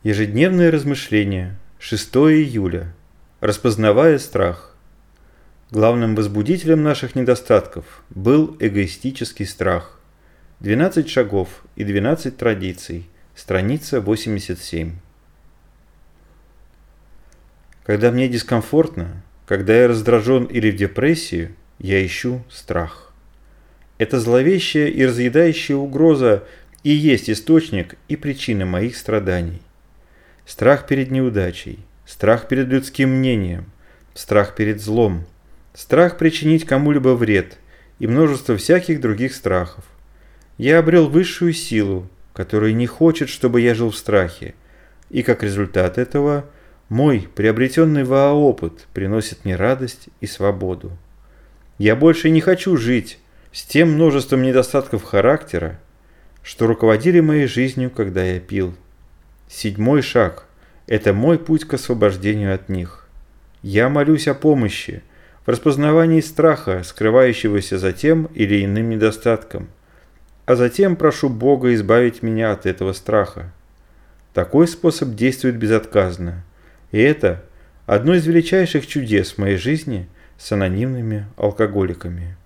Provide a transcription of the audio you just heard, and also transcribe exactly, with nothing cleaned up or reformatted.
Ежедневное размышление. шестого июля. Распознавая страх. Главным возбудителем наших недостатков был эгоистический страх. двенадцать шагов и двенадцать традиций. Страница восемьдесят семь. Когда мне дискомфортно, когда я раздражен или в депрессии, я ищу страх. Эта зловещая и разъедающая угроза и есть источник и причина моих страданий. Страх перед неудачей, страх перед людским мнением, страх перед злом, страх причинить кому-либо вред и множество всяких других страхов. Я обрел высшую силу, которая не хочет, чтобы я жил в страхе, и как результат этого мой приобретенный ваа-опыт приносит мне радость и свободу. Я больше не хочу жить с тем множеством недостатков характера, что руководили моей жизнью, когда я пил. Седьмой шаг – это мой путь к освобождению от них. Я молюсь о помощи в распознавании страха, скрывающегося за тем или иным недостатком, а затем прошу Бога избавить меня от этого страха. Такой способ действует безотказно, и это одно из величайших чудес в моей жизни с анонимными алкоголиками.